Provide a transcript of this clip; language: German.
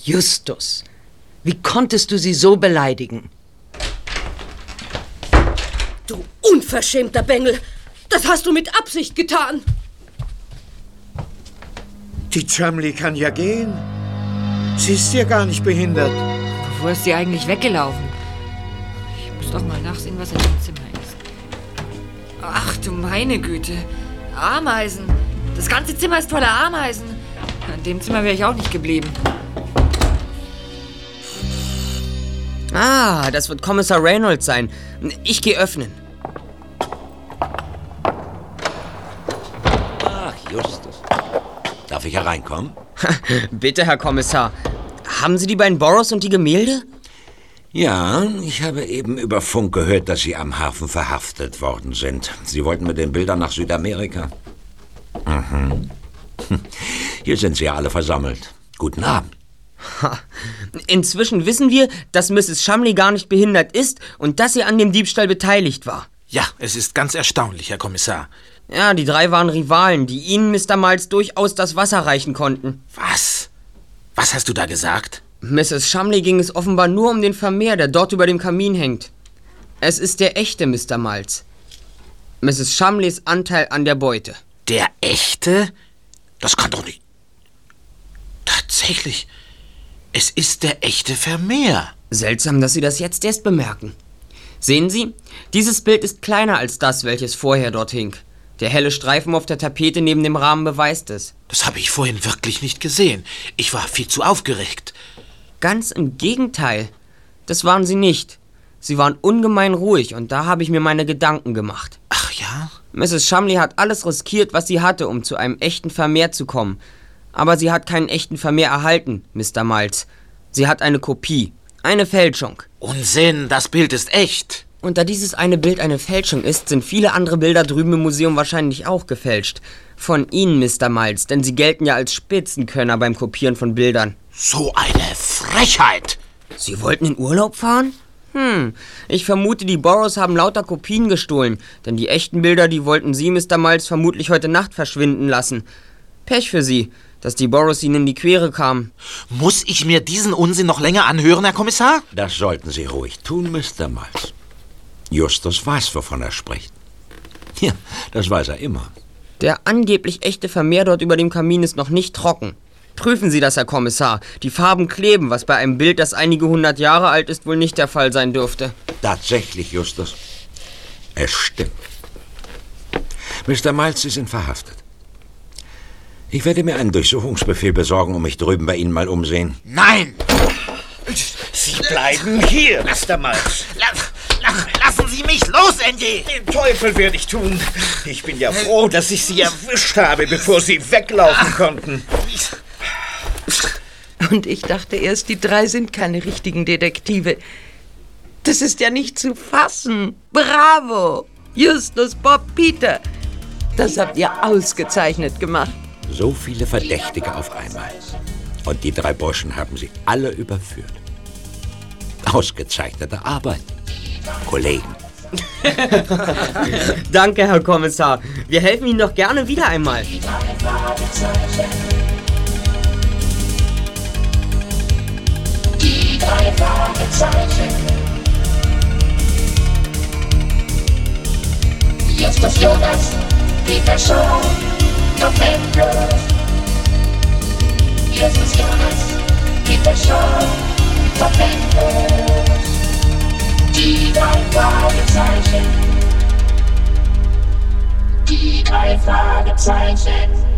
Justus, wie konntest du sie so beleidigen? Du unverschämter Bengel! Das hast du mit Absicht getan! Die Chumley kann ja gehen. Sie ist ja gar nicht behindert. Wo ist sie eigentlich weggelaufen? Ich muss doch mal nachsehen, was in dem Zimmer ist. Ach du meine Güte. Ameisen. Das ganze Zimmer ist voller Ameisen. In dem Zimmer wäre ich auch nicht geblieben. Ah, das wird Kommissar Reynolds sein. Ich gehe öffnen. Ach, Justus. Darf ich hereinkommen? Bitte, Herr Kommissar. Haben Sie die beiden Burroughs und die Gemälde? Ja, ich habe eben über Funk gehört, dass Sie am Hafen verhaftet worden sind. Sie wollten mit den Bildern nach Südamerika. Mhm. Hier sind Sie ja alle versammelt. Guten Abend. Inzwischen wissen wir, dass Mrs. Chumley gar nicht behindert ist und dass sie an dem Diebstahl beteiligt war. Ja, es ist ganz erstaunlich, Herr Kommissar. Ja, die drei waren Rivalen, die Ihnen, Mr. Miles, durchaus das Wasser reichen konnten. Was? Was hast du da gesagt? Mrs. Chumley ging es offenbar nur um den Vermehr, der dort über dem Kamin hängt. Es ist der echte Mr. Miles. Mrs. Chumleys Anteil an der Beute. Der echte? Das kann doch nicht... Tatsächlich, es ist der echte Vermehr. Seltsam, dass Sie das jetzt erst bemerken. Sehen Sie, dieses Bild ist kleiner als das, welches vorher dort hing. Der helle Streifen auf der Tapete neben dem Rahmen beweist es. Das habe ich vorhin wirklich nicht gesehen. Ich war viel zu aufgeregt. Ganz im Gegenteil. Das waren Sie nicht. Sie waren ungemein ruhig und da habe ich mir meine Gedanken gemacht. Ach ja? Mrs. Chumley hat alles riskiert, was sie hatte, um zu einem echten Vermehr zu kommen. Aber sie hat keinen echten Vermehr erhalten, Mr. Miles. Sie hat eine Kopie. Eine Fälschung. Unsinn, das Bild ist echt. Und da dieses eine Bild eine Fälschung ist, sind viele andere Bilder drüben im Museum wahrscheinlich auch gefälscht. Von Ihnen, Mr. Miles, denn Sie gelten ja als Spitzenkönner beim Kopieren von Bildern. So eine Frechheit! Sie wollten in Urlaub fahren? Ich vermute, die Burroughs haben lauter Kopien gestohlen, denn die echten Bilder, die wollten Sie, Mr. Miles, vermutlich heute Nacht verschwinden lassen. Pech für Sie, dass die Burroughs Ihnen in die Quere kamen. Muss ich mir diesen Unsinn noch länger anhören, Herr Kommissar? Das sollten Sie ruhig tun, Mr. Miles. Justus weiß, wovon er spricht. Ja, das weiß er immer. Der angeblich echte Vermehr dort über dem Kamin ist noch nicht trocken. Prüfen Sie das, Herr Kommissar. Die Farben kleben, was bei einem Bild, das einige 100 Jahre alt ist, wohl nicht der Fall sein dürfte. Tatsächlich, Justus. Es stimmt. Mr. Miles, Sie sind verhaftet. Ich werde mir einen Durchsuchungsbefehl besorgen und mich drüben bei Ihnen mal umsehen. Nein! Sie bleiben hier, Mr. Miles. Lassen Sie mich los, Andy! Den Teufel werde ich tun. Ich bin ja froh, dass ich Sie erwischt habe, bevor Sie weglaufen konnten. Und ich dachte erst, die drei sind keine richtigen Detektive. Das ist ja nicht zu fassen. Bravo! Justus, Bob, Peter. Das habt ihr ausgezeichnet gemacht. So viele Verdächtige auf einmal. Und die drei Burschen haben sie alle überführt. Ausgezeichnete Arbeit. Kollegen. Danke, Herr Kommissar. Wir helfen Ihnen doch gerne wieder einmal. Die drei Fragezeichen. Justus, Jonas, Peter Shaw, Bob Andrews. Justus, Jonas, Peter Shaw, Bob Andrews. Die drei Fragezeichen. Die drei Fragezeichen.